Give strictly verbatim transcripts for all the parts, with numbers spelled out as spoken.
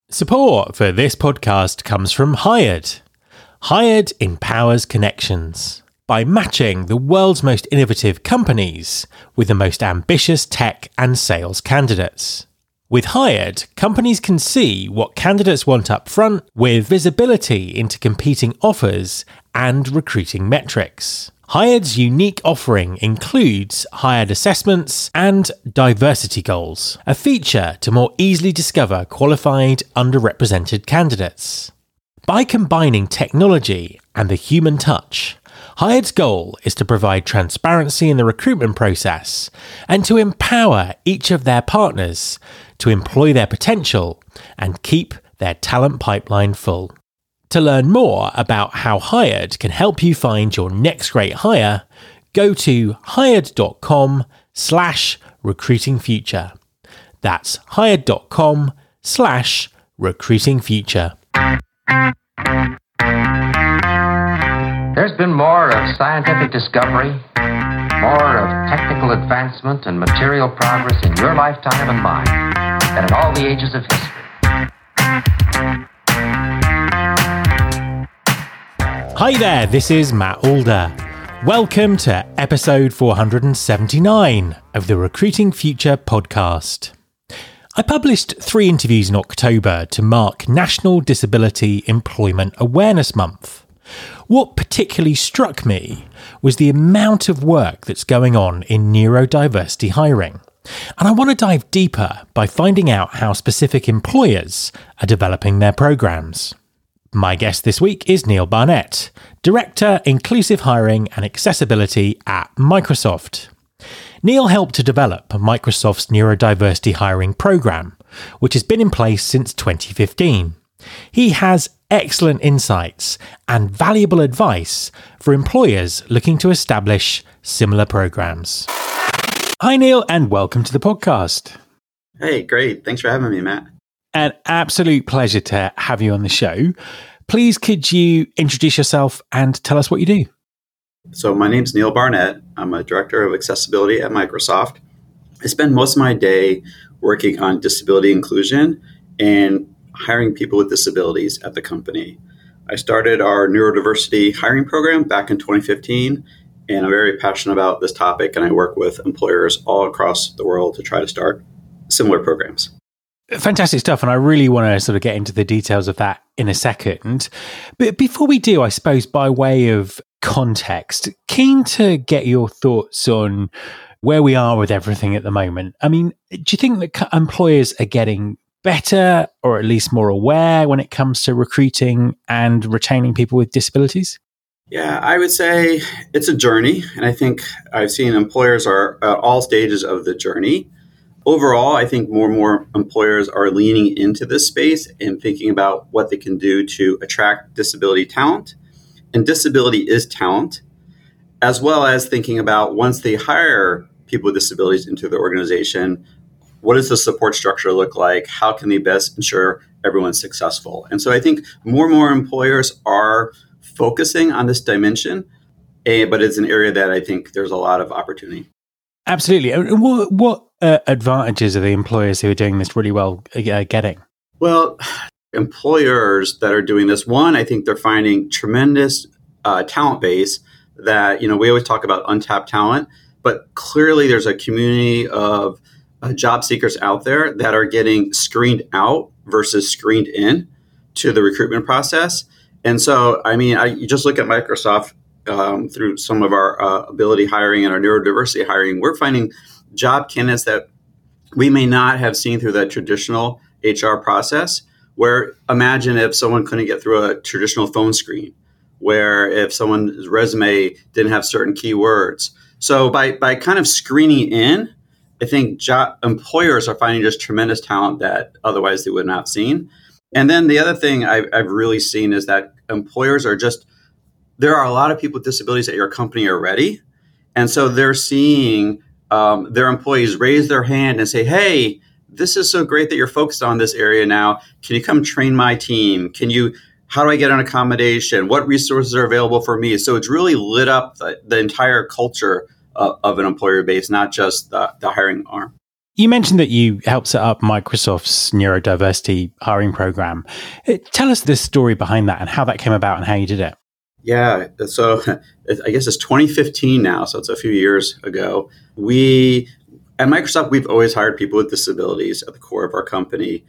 Support for this podcast comes from Hired. Hired empowers connections by matching the world's most innovative companies with the most ambitious tech and sales candidates. With Hired, companies can see what candidates want up front with visibility into competing offers and recruiting metrics. Hired's unique offering includes Hired assessments and diversity goals, a feature to more easily discover qualified underrepresented candidates. By combining technology and the human touch, Hired's goal is to provide transparency in the recruitment process and to empower each of their partners to employ their potential and keep their talent pipeline full. To learn more about how Hired can help you find your next great hire, go to hired.com slash recruiting future. That's hired.com slash recruiting future. There's been more of scientific discovery, more of technical advancement and material progress in your lifetime and mine than in all the ages of history. Hi there, this is Matt Alder. Welcome to episode four hundred seventy-nine of the Recruiting Future podcast. I published three interviews in October to mark National Disability Employment Awareness Month. What particularly struck me was the amount of work that's going on in neurodiversity hiring. And I want to dive deeper by finding out how specific employers are developing their programs. My guest this week is Neil Barnett, Director, Inclusive Hiring and Accessibility at Microsoft. Neil helped to develop Microsoft's neurodiversity hiring program, which has been in place since twenty fifteen. He has excellent insights and valuable advice for employers looking to establish similar programs. Hi, Neil, and welcome to the podcast. Hey, great. Thanks for having me, Matt. An absolute pleasure to have you on the show. Please, could you introduce yourself and tell us what you do? So my name's Neil Barnett. I'm a Director of Accessibility at Microsoft. I spend most of my day working on disability inclusion and hiring people with disabilities at the company. I started our neurodiversity hiring program back in twenty fifteen, and I'm very passionate about this topic, and I work with employers all across the world to try to start similar programs. Fantastic stuff. And I really want to sort of get into the details of that in a second. But before we do, I suppose by way of context, keen to get your thoughts on where we are with everything at the moment. I mean, do you think that employers are getting better or at least more aware when it comes to recruiting and retaining people with disabilities? Yeah, I would say it's a journey. And I think I've seen employers are at all stages of the journey. Overall, I think more and more employers are leaning into this space and thinking about what they can do to attract disability talent. And disability is talent, as well as thinking about once they hire people with disabilities into the organization, what does the support structure look like? How can they best ensure everyone's successful? And so I think more and more employers are focusing on this dimension, but it's an area that I think there's a lot of opportunity. Absolutely. And what, what uh, advantages are the employers who are doing this really well uh, getting? Well, employers that are doing this, one, I think they're finding tremendous uh, talent base that, you know, we always talk about untapped talent, but clearly there's a community of uh, job seekers out there that are getting screened out versus screened in to the recruitment process. And so, I mean, I, you just look at Microsoft um, through some of our uh, ability hiring and our neurodiversity hiring, we're finding job candidates that we may not have seen through the traditional H R process, where imagine if someone couldn't get through a traditional phone screen, where if someone's resume didn't have certain keywords. So by by kind of screening in, I think job employers are finding just tremendous talent that otherwise they would not have seen. And then the other thing I've, I've really seen is that employers are just, there are a lot of people with disabilities at your company already. And so they're seeing um, their employees raise their hand and say, hey, this is so great that you're focused on this area now. Can you come train my team? Can you, how do I get an accommodation? What resources are available for me? So it's really lit up the, the entire culture of, of an employer base, not just the, the hiring arm. You mentioned that you helped set up Microsoft's neurodiversity hiring program. Tell us the story behind that and how that came about and how you did it. Yeah, so I guess it's twenty fifteen now, so it's a few years ago. We, at Microsoft, we've always hired people with disabilities at the core of our company.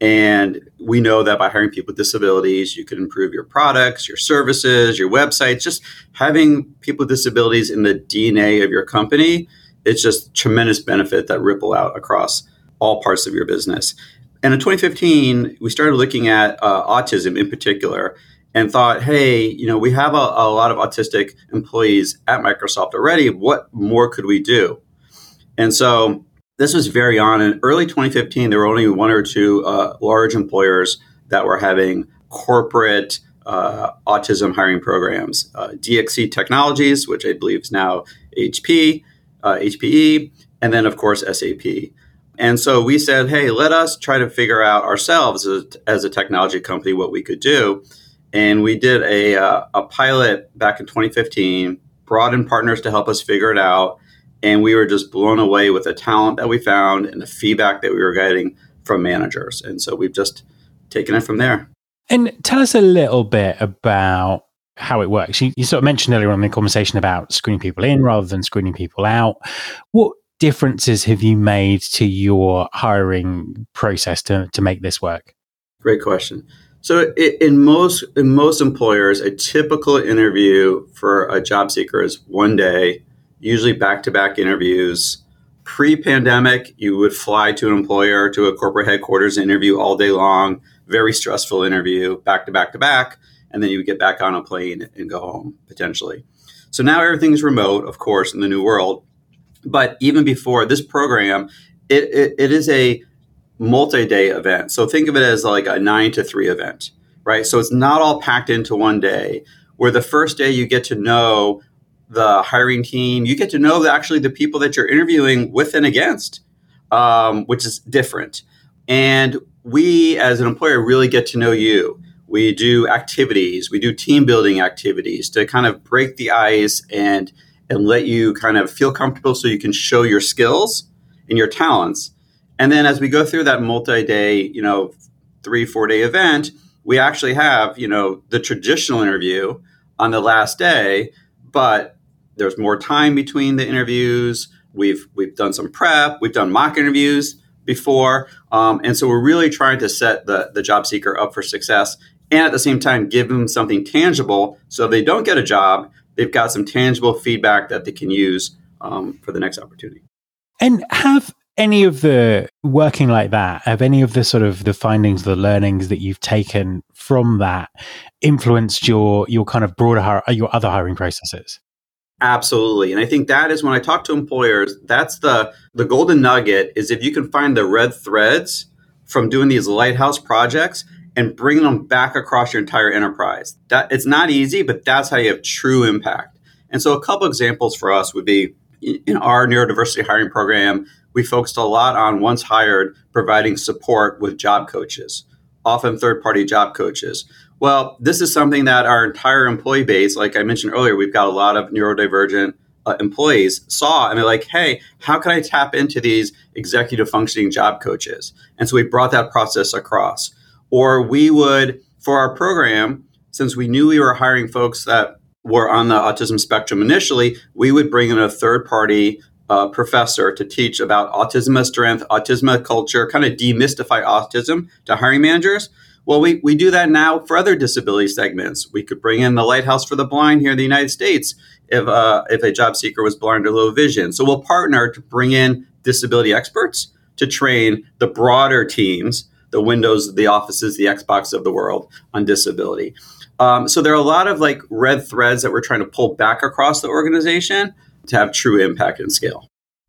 And we know that by hiring people with disabilities, you can improve your products, your services, your websites. Just having people with disabilities in the D N A of your company, it's just tremendous benefit that ripple out across all parts of your business. And in twenty fifteen, we started looking at uh, autism in particular and thought, hey, you know, we have a, a lot of autistic employees at Microsoft already. What more could we do? And so this was very on. In early twenty fifteen, there were only one or two uh, large employers that were having corporate uh, autism hiring programs. Uh, D X C Technologies, which I believe is now H P, uh, H P E, and then, of course, S A P. And so we said, hey, let us try to figure out ourselves as, as a technology company what we could do. And we did a, uh, a pilot back in twenty fifteen, brought in partners to help us figure it out. And we were just blown away with the talent that we found and the feedback that we were getting from managers. And so we've just taken it from there. And tell us a little bit about how it works. You, you sort of mentioned earlier on in the conversation about screening people in rather than screening people out. What differences have you made to your hiring process to, to make this work? Great question. So in most in most employers, a typical interview for a job seeker is one day, usually back-to-back interviews. Pre-pandemic, you would fly to an employer, to a corporate headquarters, interview all day long, very stressful interview, back-to-back-to-back, and then you would get back on a plane and go home, potentially. So now everything's remote, of course, in the new world. But even before this program, it, it, it is a multi-day event. So think of it as like a nine to three event, right? So it's not all packed into one day, where the first day you get to know the hiring team, you get to know actually the people that you're interviewing with and against, um, which is different. And we as an employer really get to know you. We do activities, we do team building activities to kind of break the ice and and let you kind of feel comfortable so you can show your skills and your talents. And then as we go through that multi-day, you know, three, four day event, we actually have, you know, the traditional interview on the last day, but there's more time between the interviews. We've we've done some prep. We've done mock interviews before. Um, and so we're really trying to set the, the job seeker up for success and at the same time give them something tangible so if they don't get a job, they've got some tangible feedback that they can use um, for the next opportunity. And have any of the working like that, have any of the sort of the findings, the learnings that you've taken from that influenced your your kind of broader, your other hiring processes? Absolutely. And I think that is when I talk to employers, that's the, the golden nugget is if you can find the red threads from doing these lighthouse projects and bring them back across your entire enterprise. That it's not easy, but that's how you have true impact. And so a couple examples for us would be in our neurodiversity hiring program, we focused a lot on once hired, providing support with job coaches, often third-party job coaches. Well, this is something that our entire employee base, like I mentioned earlier, we've got a lot of neurodivergent uh, employees saw, and they're like, hey, how can I tap into these executive functioning job coaches? And so we brought that process across. Or we would, for our program, since we knew we were hiring folks that were on the autism spectrum initially, we would bring in a third-party uh, professor to teach about autism as strength, autism as culture, kind of demystify autism to hiring managers. Well, we, we do that now for other disability segments. We could bring in the Lighthouse for the Blind here in the United States if uh, if a job seeker was blind or low vision. So we'll partner to bring in disability experts to train the broader teams, the Windows, the Offices, the Xbox of the world on disability. Um, so there are a lot of like red threads that we're trying to pull back across the organization to have true impact and scale.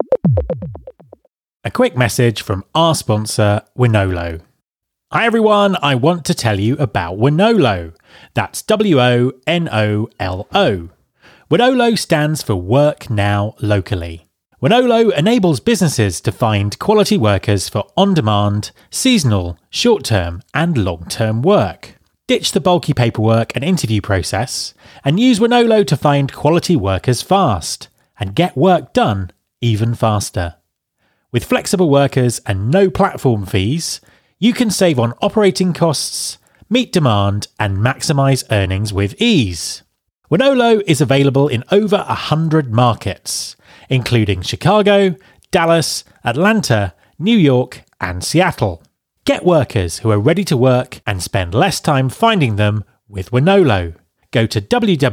A quick message from our sponsor, Wonolo. Hi everyone, I want to tell you about Wonolo. That's W O N O L O. Wonolo stands for Work Now Locally. Wonolo enables businesses to find quality workers for on-demand, seasonal, short-term and long-term work. Ditch the bulky paperwork and interview process and use Wonolo to find quality workers fast and get work done even faster. With flexible workers and no platform fees, you can save on operating costs, meet demand, and maximize earnings with ease. Wonolo is available in over one hundred markets, including Chicago, Dallas, Atlanta, New York, and Seattle. Get workers who are ready to work and spend less time finding them with Wonolo. Go to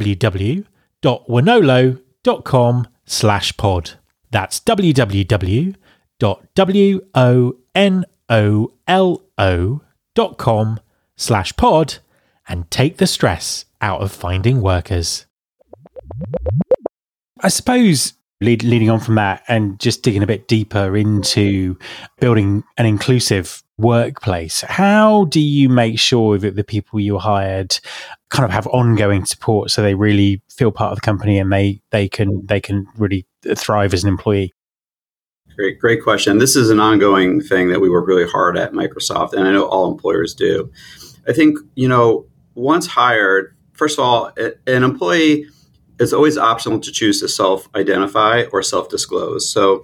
www.wonolo.com slash pod. That's www.wonolo.com slash pod and take the stress out of finding workers. I suppose lead, leading on from that and just digging a bit deeper into building an inclusive workplace, how do you make sure that the people you hired kind of have ongoing support so they really feel part of the company and they they can they can really thrive as an employee? Great, great question. This is an ongoing thing that we work really hard at Microsoft, and I know all employers do. I think, you know, once hired, first of all, an employee is always optional to choose to self-identify or self-disclose. So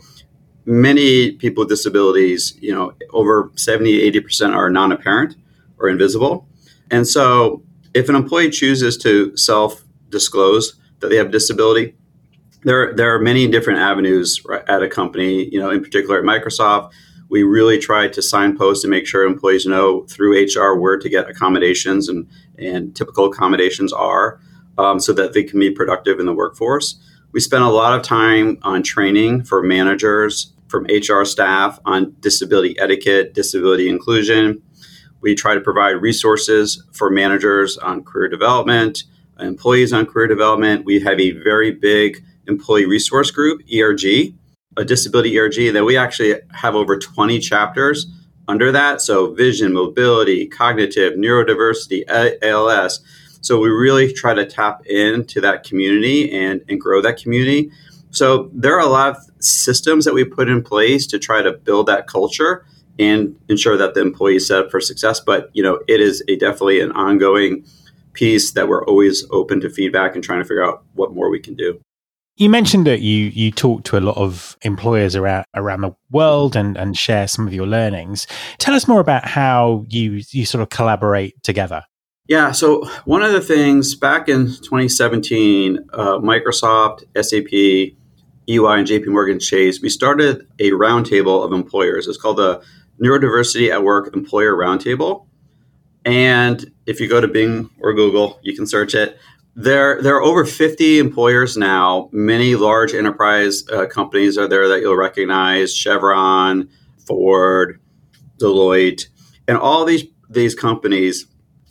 many people with disabilities, you know, over seventy, eighty percent are non-apparent or invisible. And so if an employee chooses to self-disclose that they have disability, there, there are many different avenues at a company. You know, in particular at Microsoft, we really try to signpost and make sure employees know through H R where to get accommodations and, and typical accommodations are um, so that they can be productive in the workforce. We spend a lot of time on training for managers, from H R staff on disability etiquette, disability inclusion. We try to provide resources for managers on career development, employees on career development. We have a very big employee resource group, E R G, a disability E R G, that we actually have over twenty chapters under that. So vision, mobility, cognitive, neurodiversity, A L S. So we really try to tap into that community and, and grow that community. So there are a lot of systems that we put in place to try to build that culture and ensure that the employee is set up for success. But, you know, it is a definitely an ongoing piece that we're always open to feedback and trying to figure out what more we can do. You mentioned that you you talk to a lot of employers around around the world and, and share some of your learnings. Tell us more about how you you sort of collaborate together. Yeah, so one of the things back in twenty seventeen, uh, Microsoft, S A P, E Y, and J P Morgan Chase, we started a roundtable of employers. It's called the Neurodiversity at Work Employer Roundtable. And if you go to Bing or Google, you can search it. There, there are over fifty employers now. Many large enterprise uh, companies are there that you'll recognize: Chevron, Ford, Deloitte, and all these these companies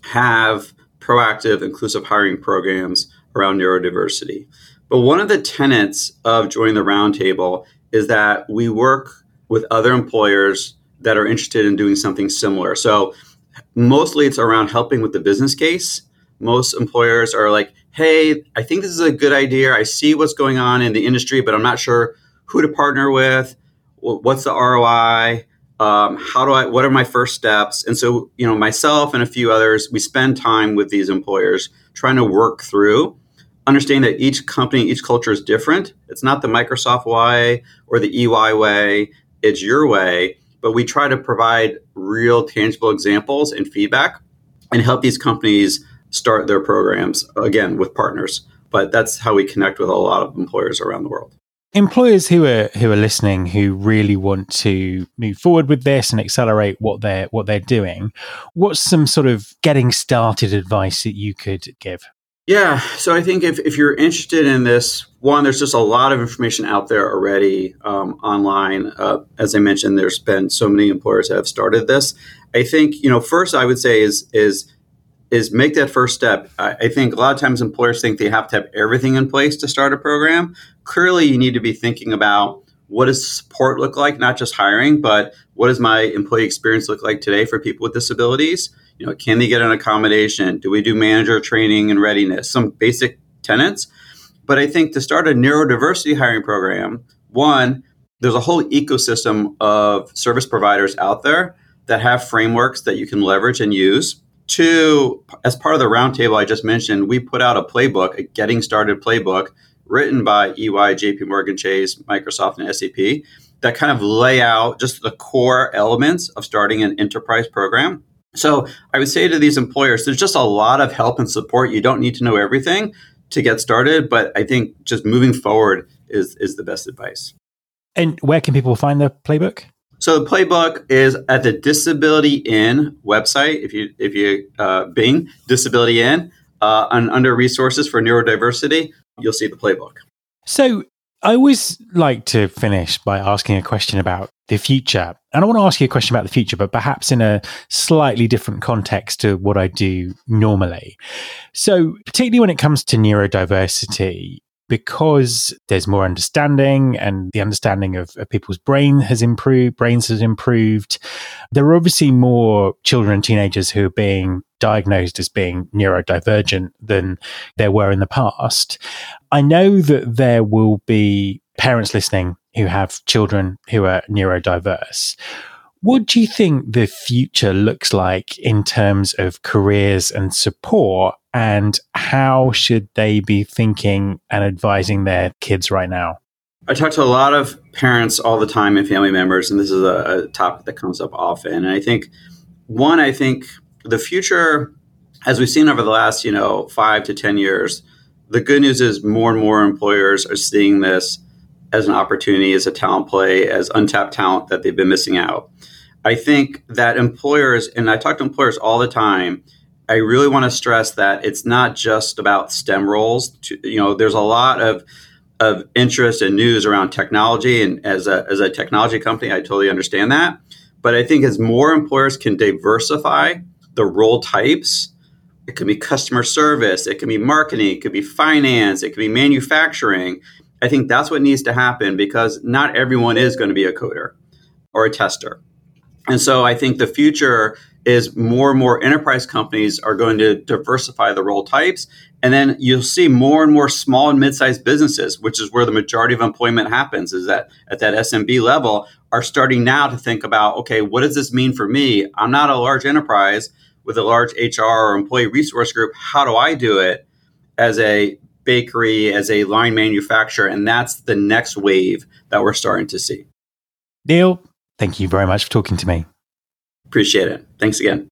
have proactive, inclusive hiring programs around neurodiversity. But one of the tenets of joining the roundtable is that we work with other employers that are interested in doing something similar. So mostly it's around helping with the business case. Most employers are like, hey, I think this is a good idea. I see what's going on in the industry, but I'm not sure who to partner with. What's the R O I? Um, how do I, what are my first steps? And so, you know, myself and a few others, we spend time with these employers trying to work through, understanding that each company, each culture is different. It's not the Microsoft way or the E Y way. It's your way. But we try to provide real tangible examples and feedback and help these companies start their programs, again, with partners. But that's how we connect with a lot of employers around the world. Employers who are who are listening, who really want to move forward with this and accelerate what they're what they're doing, what's some sort of getting started advice that you could give? Yeah, so I think if, if you're interested in this, one, there's just a lot of information out there already um, online. Uh, as I mentioned, there's been so many employers that have started this. I think, you know, first I would say is is is make that first step. I, I think a lot of times employers think they have to have everything in place to start a program. Clearly, you need to be thinking about what does support look like, not just hiring, but what does my employee experience look like today for people with disabilities? You know, can they get an accommodation? Do we do manager training and readiness? Some basic tenets. But I think to start a neurodiversity hiring program, one, there's a whole ecosystem of service providers out there that have frameworks that you can leverage and use. Two, as part of the roundtable I just mentioned, we put out a playbook, a getting started playbook written by E Y, J P Morgan Chase, Microsoft, and S A P that kind of lay out just the core elements of starting an enterprise program. So I would say to these employers, there's just a lot of help and support. You don't need to know everything to get started, but I think just moving forward is, is the best advice. And where can people find the playbook? So the playbook is at the Disability In website. If you if you uh, Bing Disability In uh, and under resources for neurodiversity, you'll see the playbook. So I always like to finish by asking a question about the future. And I want to ask you a question about the future, but perhaps in a slightly different context to what I do normally. So particularly when it comes to neurodiversity, because there's more understanding and the understanding of, of people's brain has improved, brains has improved, there are obviously more children and teenagers who are being diagnosed as being neurodivergent than there were in the past. I know that there will be parents listening who have children who are neurodiverse. What do you think the future looks like in terms of careers and support, and how should they be thinking and advising their kids right now? I talk to a lot of parents all the time and family members, and this is a, a topic that comes up often. And I think, one, I think the future, as we've seen over the last, you know, five to ten years, the good news is more and more employers are seeing this as an opportunity, as a talent play, as untapped talent that they've been missing out. I think that employers, and I talk to employers all the time, I really want to stress that it's not just about STEM roles. To, you know, there's a lot of of interest and news around technology, and as a as a technology company, I totally understand that. But I think as more employers can diversify the role types, it could be customer service, it can be marketing, it could be finance, it could be manufacturing. I think that's what needs to happen, because not everyone is going to be a coder or a tester. And so I think the future is more and more enterprise companies are going to diversify the role types. And then you'll see more and more small and mid-sized businesses, which is where the majority of employment happens, is that at that S M B level, are starting now to think about, okay, what does this mean for me? I'm not a large enterprise with a large H R or employee resource group. How do I do it as a bakery, as a line manufacturer? And that's the next wave that we're starting to see. Neil, thank you very much for talking to me. Appreciate it. Thanks again.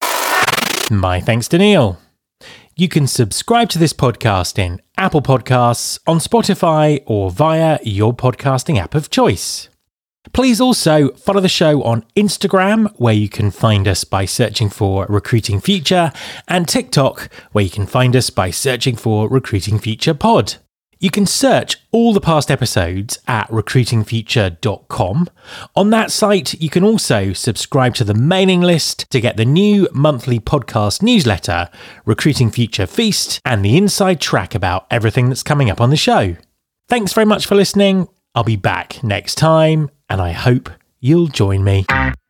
My thanks to Neil. You can subscribe to this podcast in Apple Podcasts, on Spotify, or via your podcasting app of choice. Please also follow the show on Instagram, where you can find us by searching for Recruiting Future, and TikTok, where you can find us by searching for Recruiting Future Pod. You can search all the past episodes at recruiting future dot com. On that site, you can also subscribe to the mailing list to get the new monthly podcast newsletter, Recruiting Future Feast, and the inside track about everything that's coming up on the show. Thanks very much for listening. I'll be back next time, and I hope you'll join me.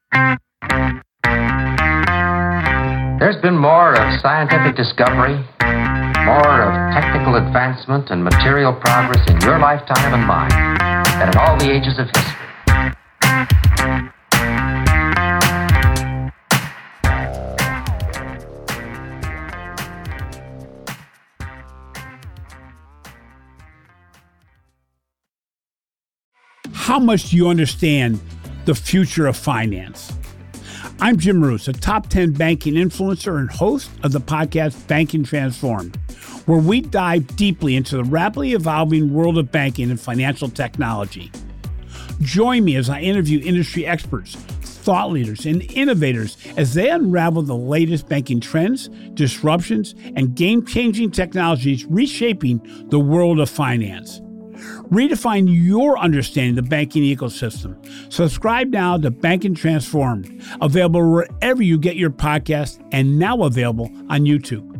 There's been more of scientific discovery, more of technical advancement and material progress in your lifetime and mine than in all the ages of history. How much do you understand the future of finance? I'm Jim Marous, a top ten banking influencer and host of the podcast Banking Transformed, where we dive deeply into the rapidly evolving world of banking and financial technology. Join me as I interview industry experts, thought leaders, and innovators as they unravel the latest banking trends, disruptions, and game-changing technologies reshaping the world of finance. Redefine your understanding of the banking ecosystem. Subscribe now to Banking Transformed, available wherever you get your podcast and now available on YouTube.